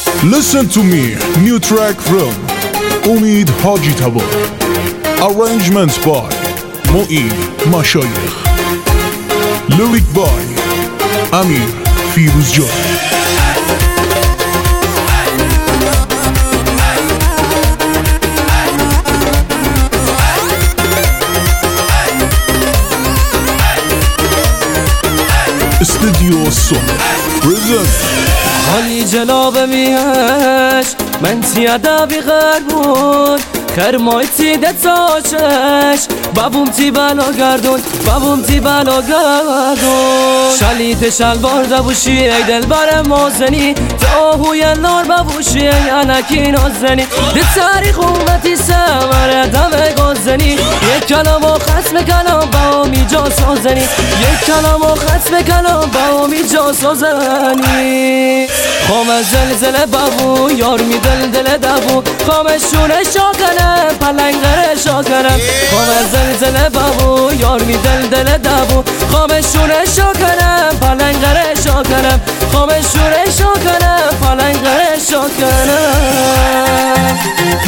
Listen to me, new track from Umid Haji Tabo. Arrangements by Mo'in Mashayikh. Lyric by Amir Firuzjan. Studio Song present. حالی جلاب میهش من تیادا بیغر بود خرمای تیده تاچش بابوم تی بالا گردون بابوم تی بالا گردون شلیت شلوار دبوشی ای دل بر موزنی تاهوی نار ببوشی ای انکی نازنی دی تاریخ اومتی سمر دم گازنی یک کلام و ختم کلام با امی جا سازنی یک کلام و ختم کلام با امی جا سازنی خام زلزله بابو یار می دل دبو خامشونه شاکنم پلنگره شاکنم خام زلزله بابو یار می دل دبو خامشونه شاکنم پلنگره شاکنم خامشونه شاکنم پلنگره شاکنم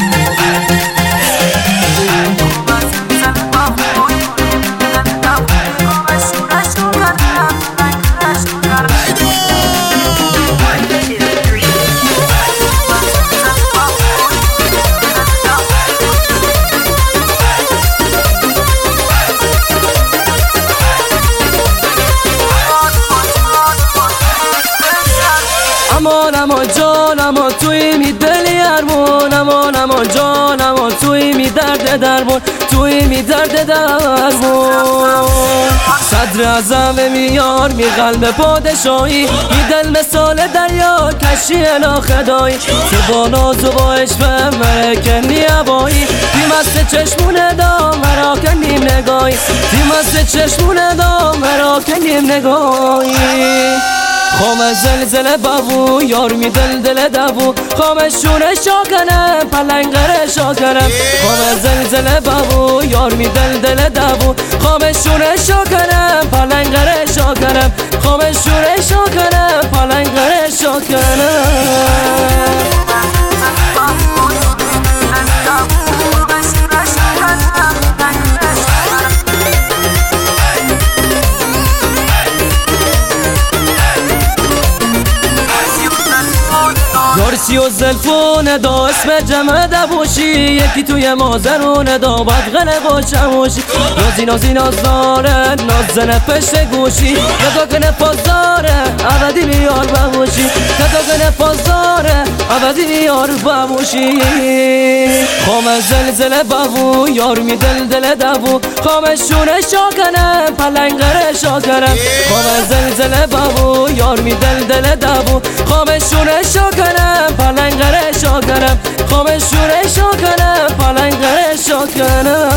اما جانم توی می دلی ارمون اما جانم توی می درد درمون توی می درد درمون صدر اعظم میار می قلب پادشاهی می دل مثال دریا کشی الا خدایی تو با ناز و با عشق مرا کنی عبایی بی مست چشمون دا مرا کنیم نگاهی بی مست چشمون دا مرا کنیم نگاهی خام زلزله بابو یار می دل دبو خامشونه شاکنم پلنگره شاکنم خام زلزله بابو یار می دل دبو خامشونه شاکنم پلنگره شاکنم خامشونه شاکنم پلنگره شاکنم یارسی و زلفون دا اسم جمع دبوشی یکی توی مازرون دا بدغنه با چموشی نازی نازداره نازنه پشت گوشی نداکنه پازداره عبدی بیار ببوشی نداکنه پازداره عبدی بیار ببوشی خام زلزله بابو یار می دل دبو خامشونه شاکنم پلنگره شاکنم خام زلزله بابو یار می دل دبو خامشونه شاکنم پلنگره شاکنم خامشونه شاکنم پلنگره شاکنم